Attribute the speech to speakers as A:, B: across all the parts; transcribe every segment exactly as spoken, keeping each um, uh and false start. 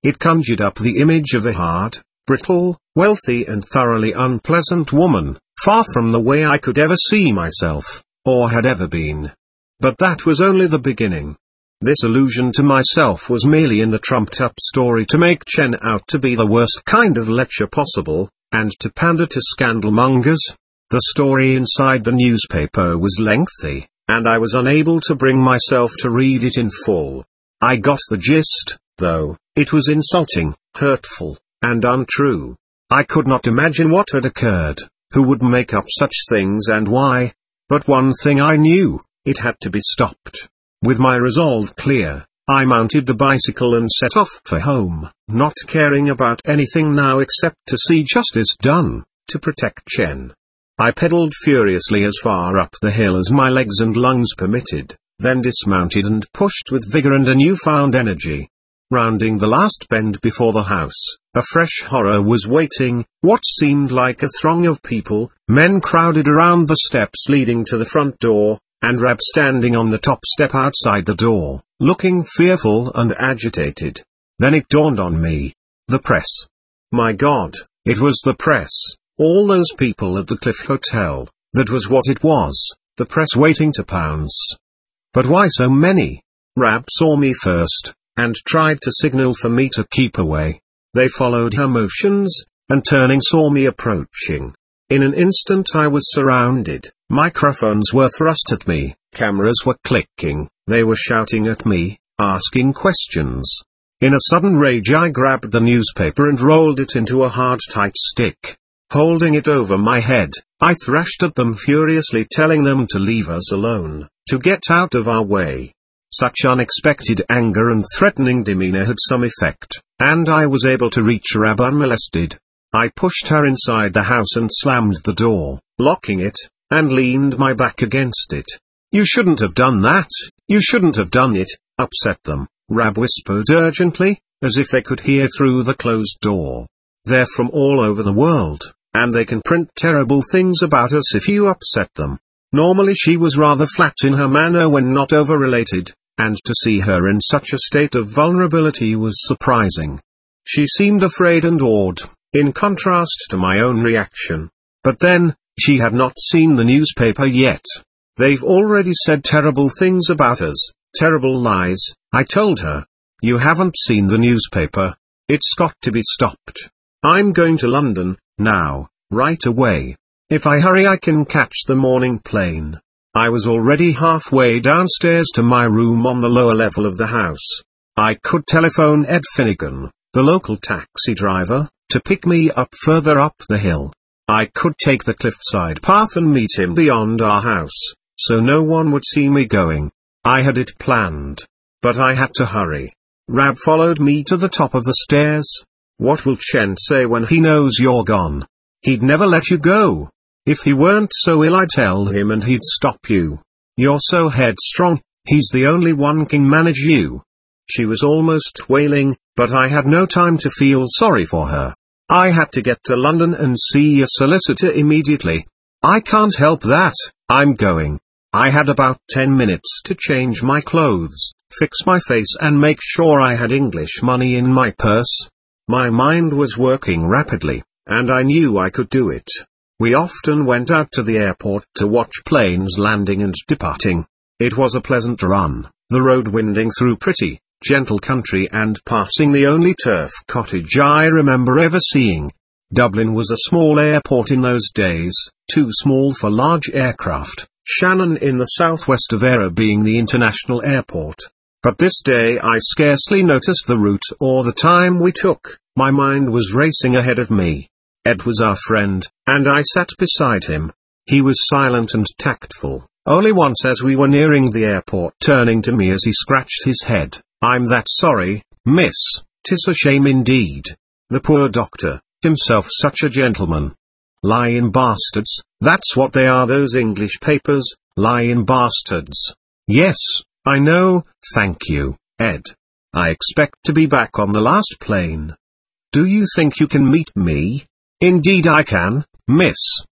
A: It conjured up the image of a hard, brittle, wealthy and thoroughly unpleasant woman, far from the way I could ever see myself, or had ever been. But that was only the beginning. This allusion to myself was merely in the trumped-up story to make Chen out to be the worst kind of lecher possible, and to pander to scandalmongers. The story inside the newspaper was lengthy, and I was unable to bring myself to read it in full. I got the gist, though. It was insulting, hurtful, and untrue. I could not imagine what had occurred, who would make up such things and why. But one thing I knew, it had to be stopped. With my resolve clear, I mounted the bicycle and set off for home, not caring about anything now except to see justice done, to protect Chen. I pedaled furiously as far up the hill as my legs and lungs permitted, then dismounted and pushed with vigor and a newfound energy. Rounding the last bend before the house, a fresh horror was waiting. What seemed like a throng of people, men crowded around the steps leading to the front door, and Rab standing on the top step outside the door, looking fearful and agitated. Then it dawned on me. The press. My God, it was the press, all those people at the Cliff Hotel. That was what it was, the press waiting to pounce. But why so many? Rab saw me first, and tried to signal for me to keep away. They followed her motions, and turning saw me approaching. In an instant I was surrounded, microphones were thrust at me, cameras were clicking, they were shouting at me, asking questions. In a sudden rage I grabbed the newspaper and rolled it into a hard tight stick. Holding it over my head, I thrashed at them furiously, telling them to leave us alone, to get out of our way. Such unexpected anger and threatening demeanor had some effect, and I was able to reach Rab unmolested. I pushed her inside the house and slammed the door, locking it, and leaned my back against it. You shouldn't have done that, you shouldn't have done it, upset them, Rab whispered urgently, as if they could hear through the closed door. They're from all over the world, and they can print terrible things about us if you upset them. Normally she was rather flat in her manner when not over-related, and to see her in such a state of vulnerability was surprising. She seemed afraid and awed, in contrast to my own reaction. But then, she had not seen the newspaper yet. They've already said terrible things about us, terrible lies, I told her. You haven't seen the newspaper. It's got to be stopped. I'm going to London, now, right away. If I hurry I can catch the morning plane. I was already halfway downstairs to my room on the lower level of the house. I could telephone Ed Finnegan, the local taxi driver, to pick me up further up the hill. I could take the cliffside path and meet him beyond our house, so no one would see me going. I had it planned. But I had to hurry. Rab followed me to the top of the stairs. What will Chen say when he knows you're gone? He'd never let you go. If he weren't so ill I'd tell him and he'd stop you. You're so headstrong, he's the only one can manage you. She was almost wailing, but I had no time to feel sorry for her. I had to get to London and see a solicitor immediately. I can't help that, I'm going. I had about ten minutes to change my clothes, fix my face and make sure I had English money in my purse. My mind was working rapidly, and I knew I could do it. We often went out to the airport to watch planes landing and departing. It was a pleasant run, the road winding through pretty, gentle country and passing the only turf cottage I remember ever seeing. Dublin was a small airport in those days, too small for large aircraft, Shannon in the southwest of Era being the international airport. But this day I scarcely noticed the route or the time we took, my mind was racing ahead of me. Ed was our friend, and I sat beside him. He was silent and tactful, only once as we were nearing the airport turning to me as he scratched his head. I'm that sorry, miss, 'tis a shame indeed. The poor doctor, himself such a gentleman. Lying bastards, that's what they are, those English papers, lying bastards. Yes, I know, thank you, Ed. I expect to be back on the last plane. Do you think you can meet me? Indeed I can, miss.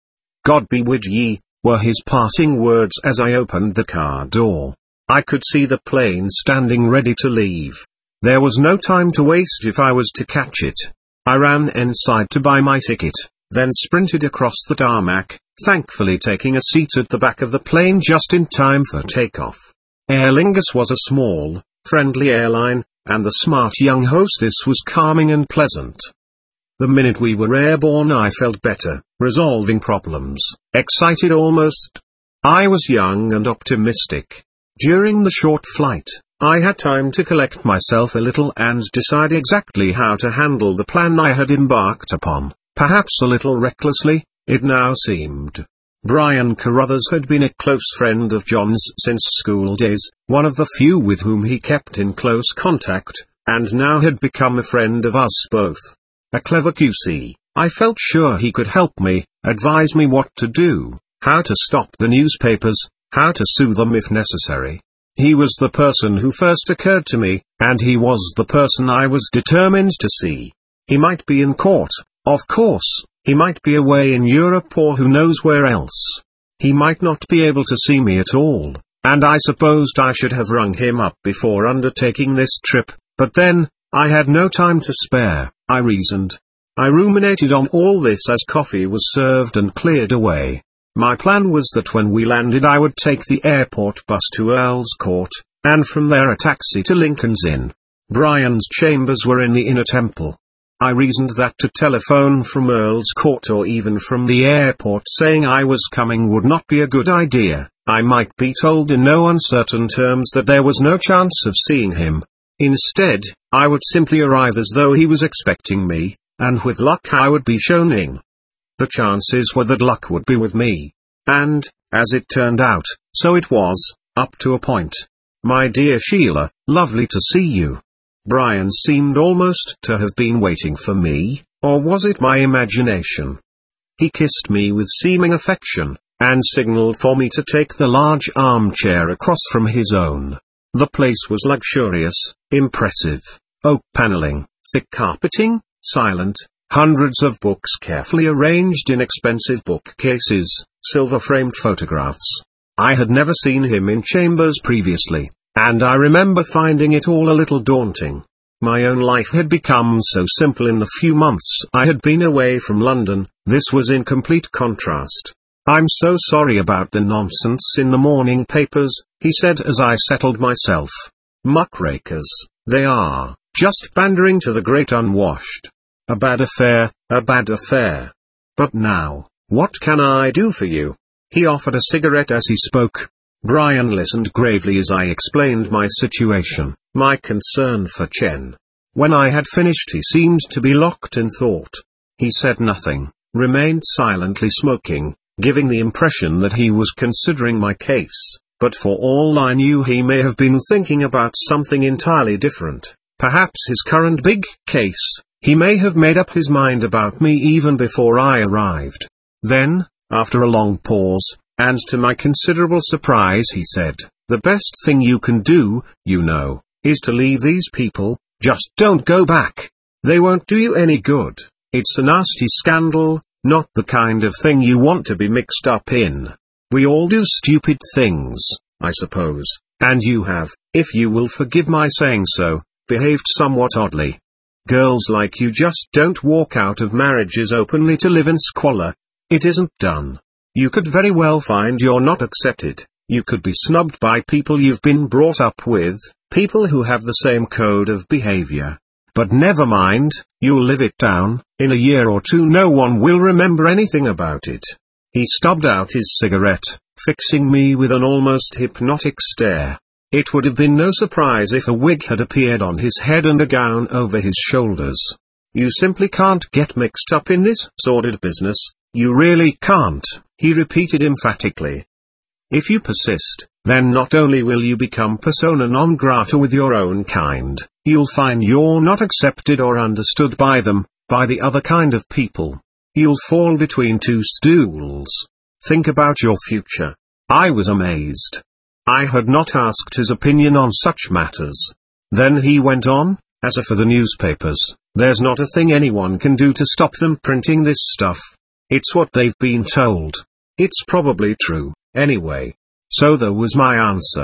A: God be with ye, were his parting words as I opened the car door. I could see the plane standing ready to leave. There was no time to waste if I was to catch it. I ran inside to buy my ticket, then sprinted across the tarmac, thankfully taking a seat at the back of the plane just in time for takeoff. Aer Lingus was a small, friendly airline, and the smart young hostess was calming and pleasant. The minute we were airborne I felt better, resolving problems, excited almost. I was young and optimistic. During the short flight, I had time to collect myself a little and decide exactly how to handle the plan I had embarked upon, perhaps a little recklessly, it now seemed. Brian Carruthers had been a close friend of John's since school days, one of the few with whom he kept in close contact, and now had become a friend of us both. A clever Q C, I felt sure he could help me, advise me what to do, how to stop the newspapers, how to sue them if necessary. He was the person who first occurred to me, and he was the person I was determined to see. He might be in court, of course, he might be away in Europe or who knows where else. He might not be able to see me at all, and I supposed I should have rung him up before undertaking this trip, but then, I had no time to spare, I reasoned. I ruminated on all this as coffee was served and cleared away. My plan was that when we landed I would take the airport bus to Earl's Court, and from there a taxi to Lincoln's Inn. Brian's chambers were in the Inner Temple. I reasoned that to telephone from Earl's Court or even from the airport saying I was coming would not be a good idea. I might be told in no uncertain terms that there was no chance of seeing him. Instead, I would simply arrive as though he was expecting me, and with luck I would be shown in. The chances were that luck would be with me. And, as it turned out, so it was, up to a point. My dear Sheila, lovely to see you. Brian seemed almost to have been waiting for me, or was it my imagination? He kissed me with seeming affection, and signaled for me to take the large armchair across from his own. The place was luxurious, impressive, oak paneling, thick carpeting, silent, hundreds of books carefully arranged in expensive bookcases, silver-framed photographs. I had never seen him in chambers previously, and I remember finding it all a little daunting. My own life had become so simple in the few months I had been away from London. This was in complete contrast. "I'm so sorry about the nonsense in the morning papers," he said as I settled myself. "Muckrakers, they are, just pandering to the great unwashed. A bad affair, a bad affair. But now, what can I do for you?" He offered a cigarette as he spoke. Brian listened gravely as I explained my situation, my concern for Chen. When I had finished he seemed to be locked in thought. He said nothing, remained silently smoking, giving the impression that he was considering my case, but for all I knew he may have been thinking about something entirely different, perhaps his current big case. He may have made up his mind about me even before I arrived. Then, after a long pause, and to my considerable surprise he said, "The best thing you can do, you know, is to leave these people. Just don't go back. They won't do you any good. It's a nasty scandal, not the kind of thing you want to be mixed up in. We all do stupid things, I suppose, and you have, if you will forgive my saying so, behaved somewhat oddly. Girls like you just don't walk out of marriages openly to live in squalor. It isn't done. You could very well find you're not accepted. You could be snubbed by people you've been brought up with, people who have the same code of behavior. But never mind, you'll live it down. In a year or two no one will remember anything about it." He stubbed out his cigarette, fixing me with an almost hypnotic stare. It would have been no surprise if a wig had appeared on his head and a gown over his shoulders. "You simply can't get mixed up in this sordid business, you really can't," he repeated emphatically. "If you persist, then not only will you become persona non grata with your own kind, you'll find you're not accepted or understood by them, by the other kind of people. You'll fall between two stools. Think about your future." I was amazed. I had not asked his opinion on such matters. Then he went on, "As for the newspapers, there's not a thing anyone can do to stop them printing this stuff. It's what they've been told. It's probably true, anyway." So there was my answer.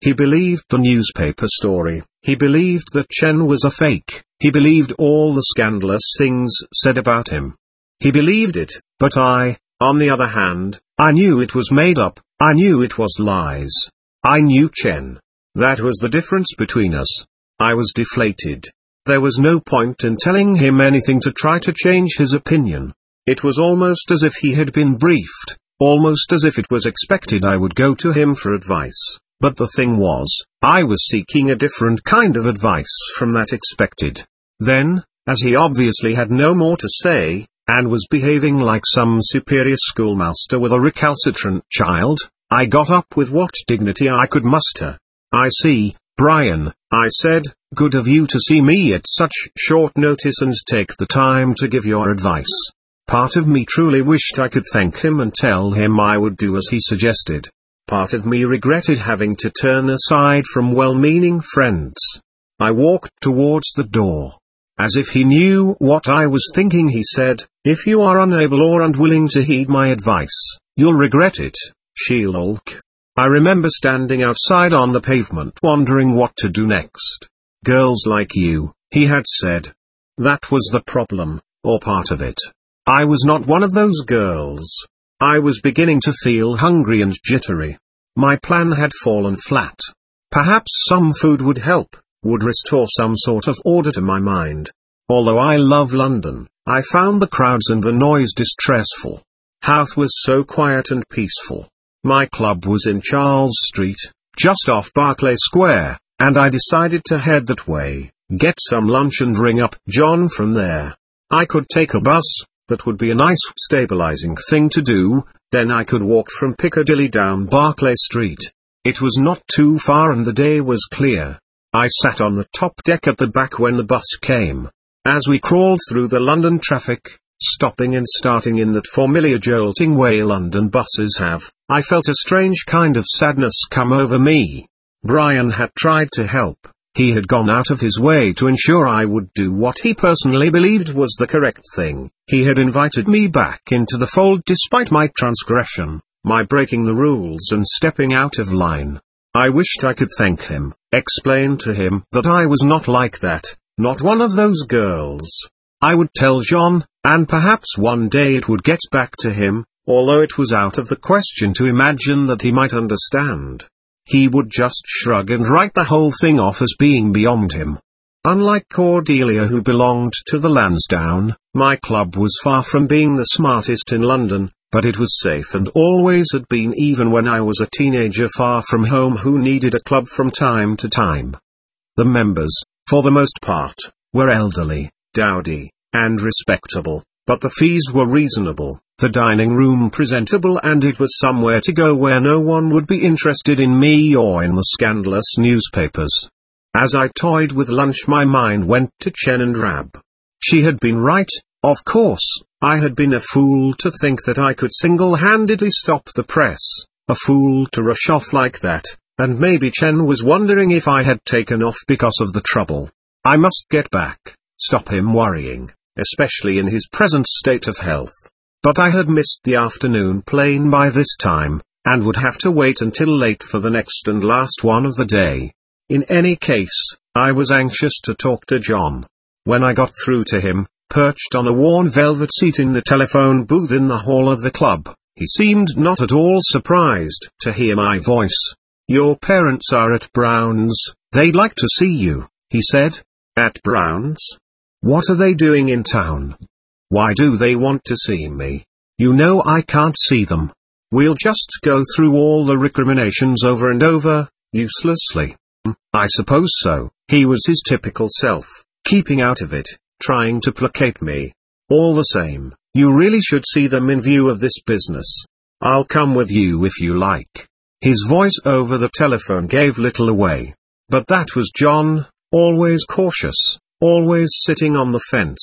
A: He believed the newspaper story, he believed that Chen was a fake, he believed all the scandalous things said about him. He believed it, but I, on the other hand, I knew it was made up, I knew it was lies. I knew Chen. That was the difference between us. I was deflated. There was no point in telling him anything to try to change his opinion. It was almost as if he had been briefed, almost as if it was expected I would go to him for advice. But the thing was, I was seeking a different kind of advice from that expected. Then, as he obviously had no more to say, and was behaving like some superior schoolmaster with a recalcitrant child, I got up with what dignity I could muster. "I see, Brian," I said, "good of you to see me at such short notice and take the time to give your advice." Part of me truly wished I could thank him and tell him I would do as he suggested. Part of me regretted having to turn aside from well-meaning friends. I walked towards the door. As if he knew what I was thinking, he said, "If you are unable or unwilling to heed my advice, you'll regret it, Sheilolk." I remember standing outside on the pavement wondering what to do next. "Girls like you," he had said. That was the problem, or part of it. I was not one of those girls. I was beginning to feel hungry and jittery. My plan had fallen flat. Perhaps some food would help, would restore some sort of order to my mind. Although I love London, I found the crowds and the noise distressful. Howth was so quiet and peaceful. My club was in Charles Street, just off Berkeley Square, and I decided to head that way, get some lunch and ring up John from there. I could take a bus, that would be a nice stabilizing thing to do, then I could walk from Piccadilly down Berkeley Street. It was not too far and the day was clear. I sat on the top deck at the back when the bus came. As we crawled through the London traffic, stopping and starting in that familiar jolting way London buses have, I felt a strange kind of sadness come over me. Brian had tried to help. He had gone out of his way to ensure I would do what he personally believed was the correct thing. He had invited me back into the fold despite my transgression, my breaking the rules and stepping out of line. I wished I could thank him, explain to him that I was not like that, not one of those girls. I would tell John, and perhaps one day it would get back to him, although it was out of the question to imagine that he might understand. He would just shrug and write the whole thing off as being beyond him. Unlike Cordelia, who belonged to the Lansdowne, my club was far from being the smartest in London, but it was safe and always had been, even when I was a teenager far from home who needed a club from time to time. The members, for the most part, were elderly, dowdy, and respectable, but the fees were reasonable, the dining room presentable, and it was somewhere to go where no one would be interested in me or in the scandalous newspapers. As I toyed with lunch, my mind went to Chen and Rab. She had been right, of course. I had been a fool to think that I could single-handedly stop the press, a fool to rush off like that, and maybe Chen was wondering if I had taken off because of the trouble. I must get back, stop him worrying, especially in his present state of health. But I had missed the afternoon plane by this time, and would have to wait until late for the next and last one of the day. In any case, I was anxious to talk to John. When I got through to him, perched on a worn velvet seat in the telephone booth in the hall of the club, he seemed not at all surprised to hear my voice. "Your parents are at Brown's, they'd like to see you," he said. "At Brown's? What are they doing in town? Why do they want to see me? You know I can't see them. We'll just go through all the recriminations over and over, uselessly." I suppose so. He was his typical self, keeping out of it, trying to placate me. "All the same, you really should see them in view of this business. I'll come with you if you like." His voice over the telephone gave little away. But that was John, always cautious, always sitting on the fence.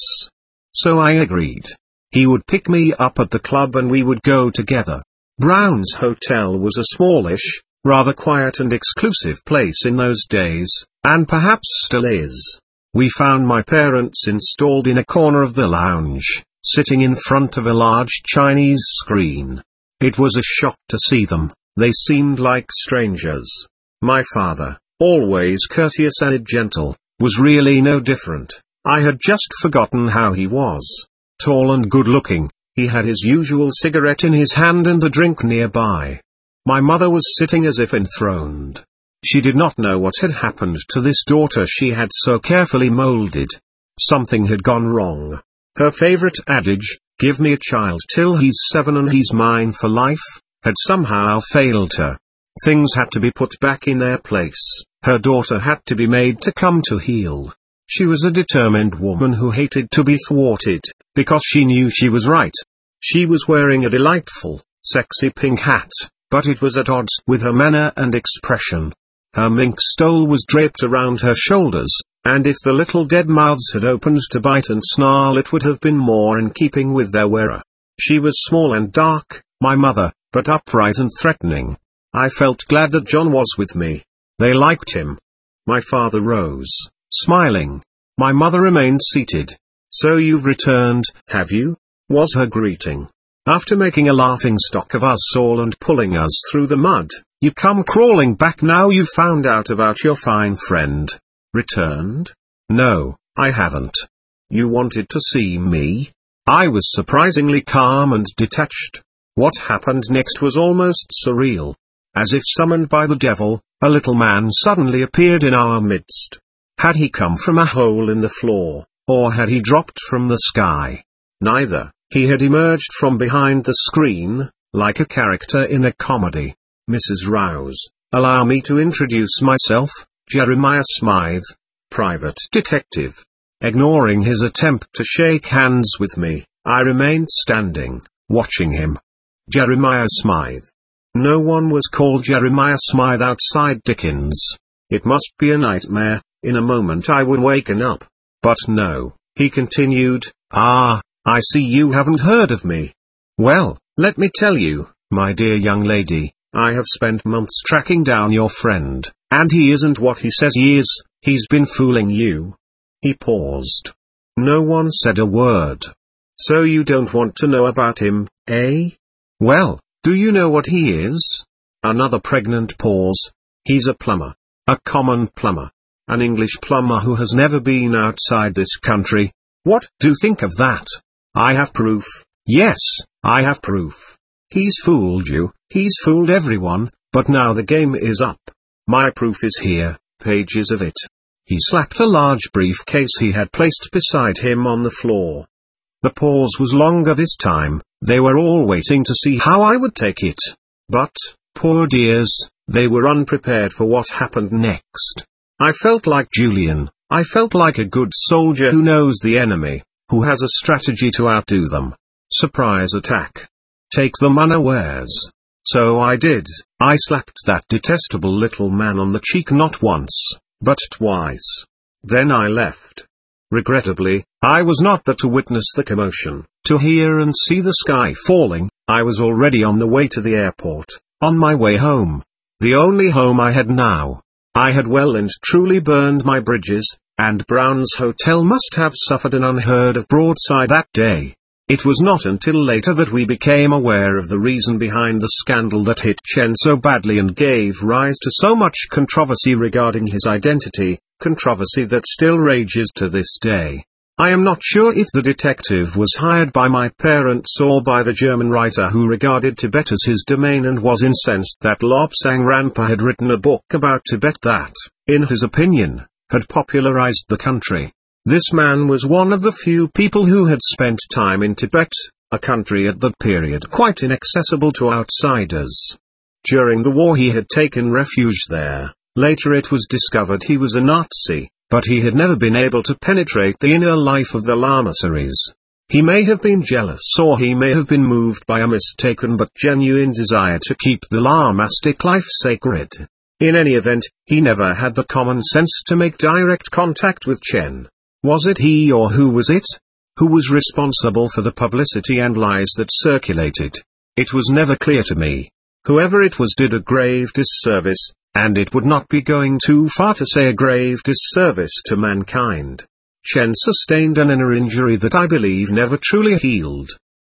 A: So I agreed. He would pick me up at the club and we would go together. Brown's Hotel was a smallish, rather quiet and exclusive place in those days, and perhaps still is. We found my parents installed in a corner of the lounge, sitting in front of a large Chinese screen. It was a shock to see them. They seemed like strangers. My father, always courteous and gentle, was really no different. I had just forgotten how he was. Tall and good-looking, he had his usual cigarette in his hand and a drink nearby. My mother was sitting as if enthroned. She did not know what had happened to this daughter she had so carefully molded. Something had gone wrong. Her favorite adage, "Give me a child till he's seven and he's mine for life," had somehow failed her. Things had to be put back in their place. Her daughter had to be made to come to heel. She was a determined woman who hated to be thwarted, because she knew she was right. She was wearing a delightful, sexy pink hat, but it was at odds with her manner and expression. Her mink stole was draped around her shoulders, and if the little dead mouths had opened to bite and snarl it would have been more in keeping with their wearer. She was small and dark, my mother, but upright and threatening. I felt glad that John was with me. They liked him. My father rose, smiling. My mother remained seated. "So you've returned, have you?" was her greeting. "After making a laughingstock of us all and pulling us through the mud, you come crawling back now you've found out about your fine friend." "Returned? No, I haven't." "You wanted to see me?" I was surprisingly calm and detached. What happened next was almost surreal. As if summoned by the devil, a little man suddenly appeared in our midst. Had he come from a hole in the floor, or had he dropped from the sky? Neither. He had emerged from behind the screen, like a character in a comedy. "Missus Rouse, allow me to introduce myself, Jeremiah Smythe, private detective." Ignoring his attempt to shake hands with me, I remained standing, watching him. Jeremiah Smythe. No one was called Jeremiah Smythe outside Dickens. It must be a nightmare. In a moment I would waken up. But no, he continued, "Ah, I see you haven't heard of me. Well, let me tell you, my dear young lady, I have spent months tracking down your friend, and he isn't what he says he is. He's been fooling you." He paused. No one said a word. "So you don't want to know about him, eh? Well, do you know what he is?" Another pregnant pause. "He's a plumber. A common plumber. An English plumber who has never been outside this country. What do you think of that? I have proof. Yes, I have proof. He's fooled you, he's fooled everyone, but now the game is up. My proof is here, pages of it." He slapped a large briefcase he had placed beside him on the floor. The pause was longer this time. They were all waiting to see how I would take it. But, poor dears, they were unprepared for what happened next. I felt like Julian. I felt like a good soldier who knows the enemy, who has a strategy to outdo them. Surprise attack. Take them unawares. So I did. I slapped that detestable little man on the cheek not once, but twice. Then I left. Regrettably, I was not there to witness the commotion, to hear and see the sky falling. I was already on the way to the airport, on my way home. The only home I had now. I had well and truly burned my bridges, and Brown's Hotel must have suffered an unheard of broadside that day. It was not until later that we became aware of the reason behind the scandal that hit Chen so badly and gave rise to so much controversy regarding his identity, controversy that still rages to this day. I am not sure if the detective was hired by my parents or by the German writer who regarded Tibet as his domain and was incensed that Lobsang Rampa had written a book about Tibet that, in his opinion, had popularized the country. This man was one of the few people who had spent time in Tibet, a country at that period quite inaccessible to outsiders. During the war he had taken refuge there. Later it was discovered he was a Nazi, but he had never been able to penetrate the inner life of the Lamasseries. He may have been jealous or he may have been moved by a mistaken but genuine desire to keep the Lamastic life sacred. In any event, he never had the common sense to make direct contact with Chen. Was it he or who was it? Who was responsible for the publicity and lies that circulated? It was never clear to me. Whoever it was did a grave disservice, and it would not be going too far to say a grave disservice to mankind. Chen sustained an inner injury that I believe never truly healed.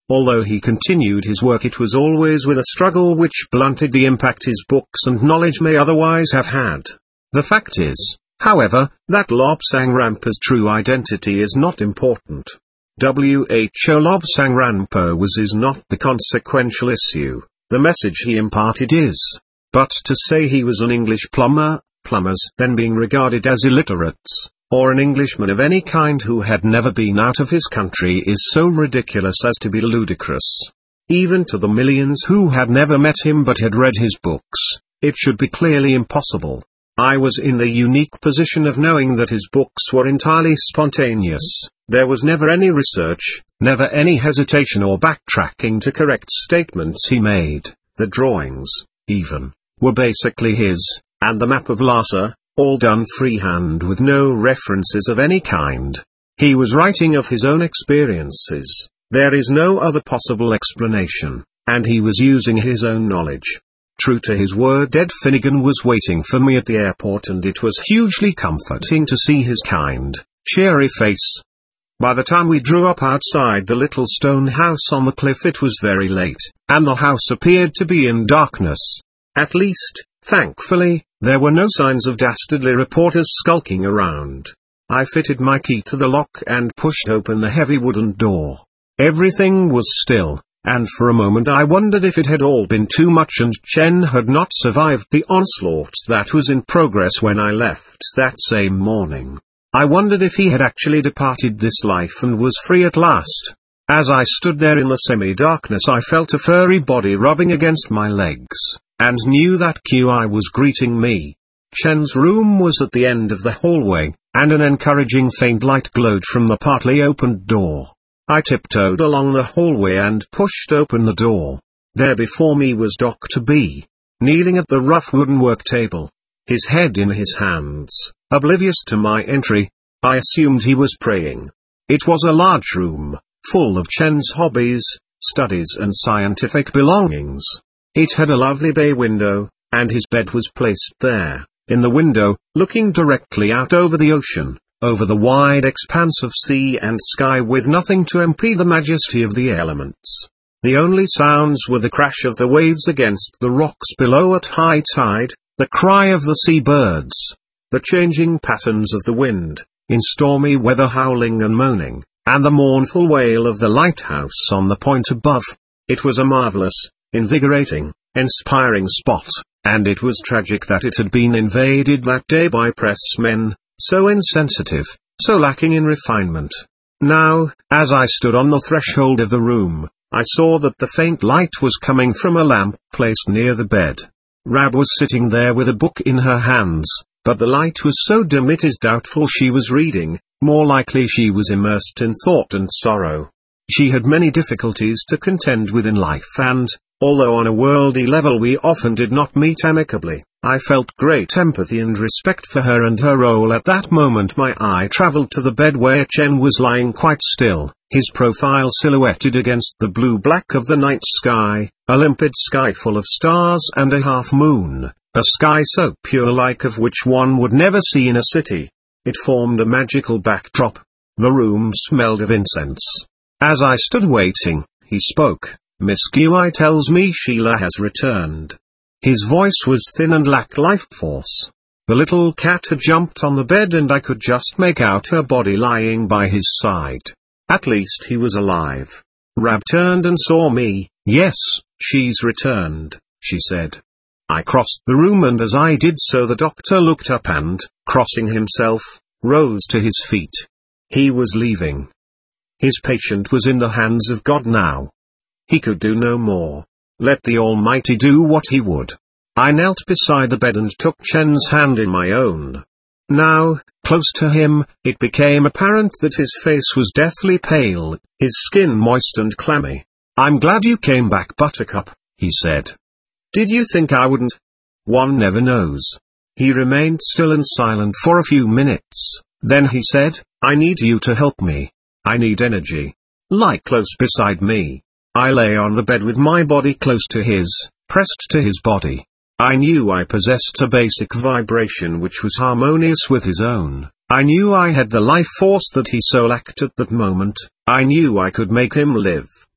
A: Although he continued his work, it was always with a struggle which blunted the impact his books and knowledge may otherwise have had. The fact is, however, that Lobsang Rampa's true identity is not important. Who Lobsang Rampa was is not the consequential issue, the message he imparted is. But to say he was an English plumber, plumbers then being regarded as illiterates, or an Englishman of any kind who had never been out of his country is so ridiculous as to be ludicrous. Even to the millions who had never met him but had read his books, it should be clearly impossible. I was in the unique position of knowing that his books were entirely spontaneous. There was never any research, never any hesitation or backtracking to correct statements he made. The drawings, even, were basically his, and the map of Lhasa, all done freehand with no references of any kind. He was writing of his own experiences, there is no other possible explanation, and he was using his own knowledge. True to his word, Ed Finnegan was waiting for me at the airport, and it was hugely comforting to see his kind, cheery face. By the time we drew up outside the little stone house on the cliff, it was very late, and the house appeared to be in darkness. At least, thankfully, there were no signs of dastardly reporters skulking around. I fitted my key to the lock and pushed open the heavy wooden door. Everything was still, and for a moment I wondered if it had all been too much and Chen had not survived the onslaught that was in progress when I left that same morning. I wondered if he had actually departed this life and was free at last. As I stood there in the semi-darkness, I felt a furry body rubbing against my legs, and knew that Q I was greeting me. Chen's room was at the end of the hallway, and an encouraging faint light glowed from the partly opened door. I tiptoed along the hallway and pushed open the door. There before me was Doctor B, kneeling at the rough wooden work table, his head in his hands, oblivious to my entry. I assumed he was praying. It was a large room, full of Chen's hobbies, studies and scientific belongings. It had a lovely bay window, and his bed was placed there, in the window, looking directly out over the ocean, over the wide expanse of sea and sky, with nothing to impede the majesty of the elements. The only sounds were the crash of the waves against the rocks below at high tide, the cry of the sea birds, the changing patterns of the wind, in stormy weather howling and moaning, and the mournful wail of the lighthouse on the point above. It was a marvelous, invigorating, inspiring spot, and it was tragic that it had been invaded that day by pressmen, so insensitive, so lacking in refinement. Now, as I stood on the threshold of the room, I saw that the faint light was coming from a lamp placed near the bed. Rab was sitting there with a book in her hands, but the light was so dim it is doubtful she was reading, more likely she was immersed in thought and sorrow. She had many difficulties to contend with in life, and, although on a worldly level we often did not meet amicably, I felt great empathy and respect for her and her role at that moment. My eye traveled to the bed where Chen was lying quite still, his profile silhouetted against the blue-black of the night sky, a limpid sky full of stars and a half-moon, a sky so pure like of which one would never see in a city. It formed a magical backdrop. The room smelled of incense. As I stood waiting, he spoke. "Miss Q I tells me Sheila has returned." His voice was thin and lacked life force. The little cat had jumped on the bed and I could just make out her body lying by his side. At least he was alive. Rab turned and saw me. "Yes, she's returned," she said. I crossed the room, and as I did so the doctor looked up and, crossing himself, rose to his feet. He was leaving. His patient was in the hands of God now. He could do no more. Let the Almighty do what he would. I knelt beside the bed and took Chen's hand in my own. Now, close to him, it became apparent that his face was deathly pale, his skin moist and clammy. "I'm glad you came back, Buttercup," he said. "Did you think I wouldn't? One never knows." He remained still and silent for a few minutes, then he said, "I need you to help me. I need energy. Lie close beside me." I lay on the bed with my body close to his, pressed to his body. I knew I possessed a basic vibration which was harmonious with his own. I knew I had the life force that he so lacked at that moment. I knew I could make him live.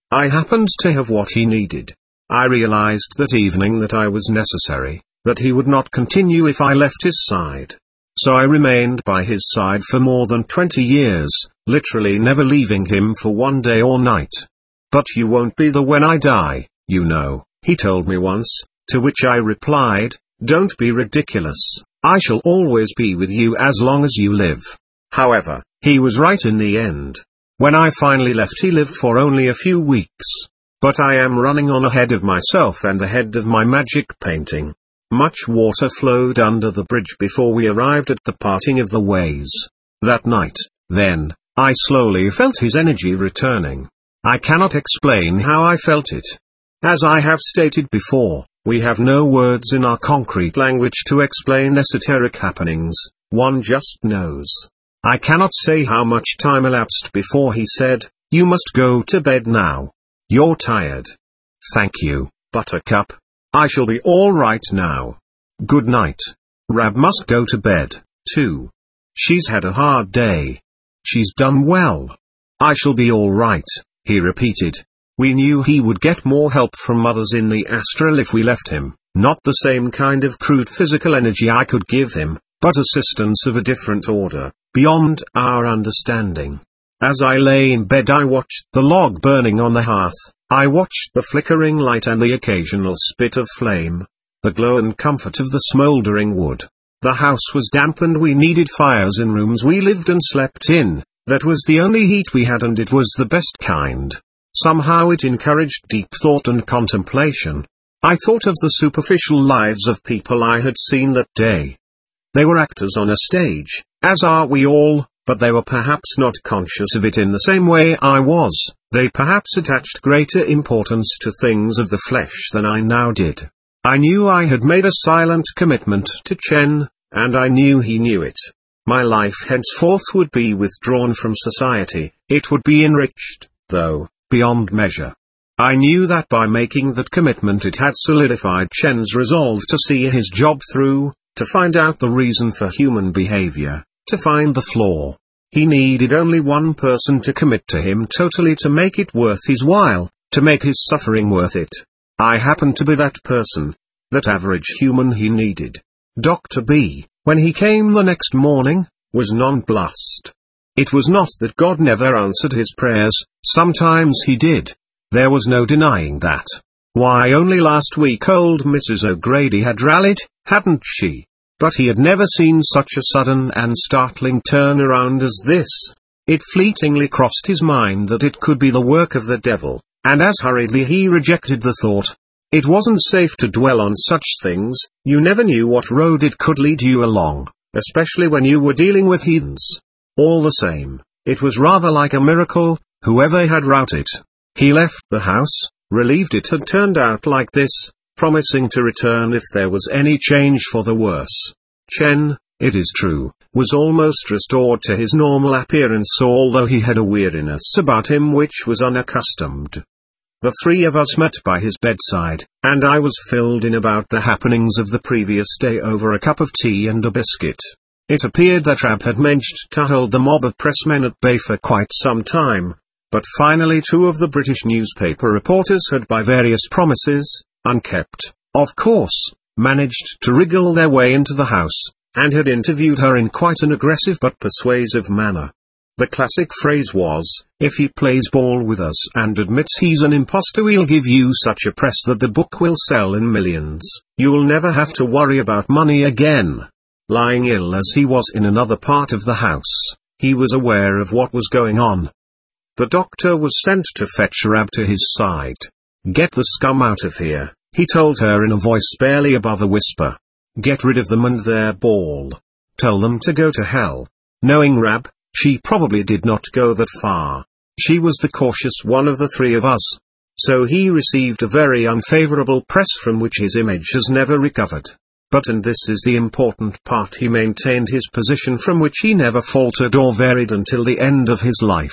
A: I happened to have what he needed. I realized that evening that I was necessary, that he would not continue if I left his side. So I remained by his side for more than twenty years, literally never leaving him for one day or night. But you won't be there when I die, you know, he told me once, to which I replied, don't be ridiculous, I shall always be with you as long as you live. However, he was right in the end. When I finally left he lived for only a few weeks. But I am running on ahead of myself and ahead of my magic painting. Much water flowed under the bridge before we arrived at the parting of the ways. That night, then, I slowly felt his energy returning. I cannot explain how I felt it. As I have stated before, we have no words in our concrete language to explain esoteric happenings, one just knows. I cannot say how much time elapsed before he said, you must go to bed now. You're tired. Thank you, Buttercup. I shall be all right now. Good night. Rab must go to bed, too. She's had a hard day. She's done well. I shall be all right, he repeated. We knew he would get more help from others in the astral if we left him, not the same kind of crude physical energy I could give him, but assistance of a different order, beyond our understanding. As I lay in bed I watched the log burning on the hearth, I watched the flickering light and the occasional spit of flame, the glow and comfort of the smouldering wood. The house was damp and we needed fires in rooms we lived and slept in, that was the only heat we had and it was the best kind. Somehow it encouraged deep thought and contemplation. I thought of the superficial lives of people I had seen that day. They were actors on a stage, as are we all, but they were perhaps not conscious of it in the same way I was. They perhaps attached greater importance to things of the flesh than I now did. I knew I had made a silent commitment to Chen, and I knew he knew it. My life henceforth would be withdrawn from society, it would be enriched, though, beyond measure. I knew that by making that commitment it had solidified Chen's resolve to see his job through, to find out the reason for human behavior, to find the flaw. He needed only one person to commit to him totally to make it worth his while, to make his suffering worth it. I happened to be that person, that average human he needed. Doctor B, when he came the next morning, was nonplussed. It was not that God never answered his prayers, sometimes he did. There was no denying that. Why, only last week old Missus O'Grady had rallied, hadn't she? But he had never seen such a sudden and startling turnaround as this. It fleetingly crossed his mind that it could be the work of the devil, and as hurriedly he rejected the thought. It wasn't safe to dwell on such things, you never knew what road it could lead you along, especially when you were dealing with heathens. All the same, it was rather like a miracle, whoever had wrought it. He left the house, relieved it had turned out like this, promising to return if there was any change for the worse. Chen, it is true, was almost restored to his normal appearance although he had a weariness about him which was unaccustomed. The three of us met by his bedside, and I was filled in about the happenings of the previous day over a cup of tea and a biscuit. It appeared that Rab had managed to hold the mob of pressmen at bay for quite some time, but finally two of the British newspaper reporters had by various promises, unkept, of course, managed to wriggle their way into the house, and had interviewed her in quite an aggressive but persuasive manner. The classic phrase was, if he plays ball with us and admits he's an imposter we'll give you such a press that the book will sell in millions, you'll never have to worry about money again. Lying ill as he was in another part of the house, he was aware of what was going on. The doctor was sent to fetch Rab to his side. Get the scum out of here, he told her in a voice barely above a whisper. Get rid of them and their ball. Tell them to go to hell. Knowing Rab, she probably did not go that far. She was the cautious one of the three of us. So he received a very unfavorable press from which his image has never recovered. But and this is the important part, he maintained his position from which he never faltered or varied until the end of his life.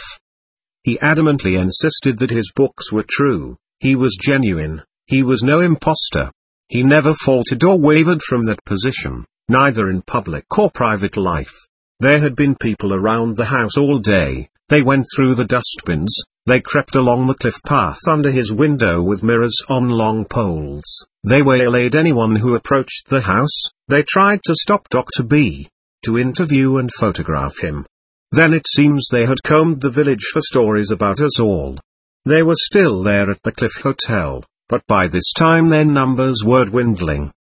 A: He adamantly insisted that his books were true, he was genuine, he was no imposter. He never faltered or wavered from that position, neither in public or private life. There had been people around the house all day, They went through the dustbins, they crept along the cliff path under his window with mirrors on long poles, they waylaid anyone who approached the house, they tried to stop Doctor B, to interview and photograph him. Then it seems they had combed the village for stories about us all. They were still there at the Cliff Hotel, but by this time their numbers were dwindling.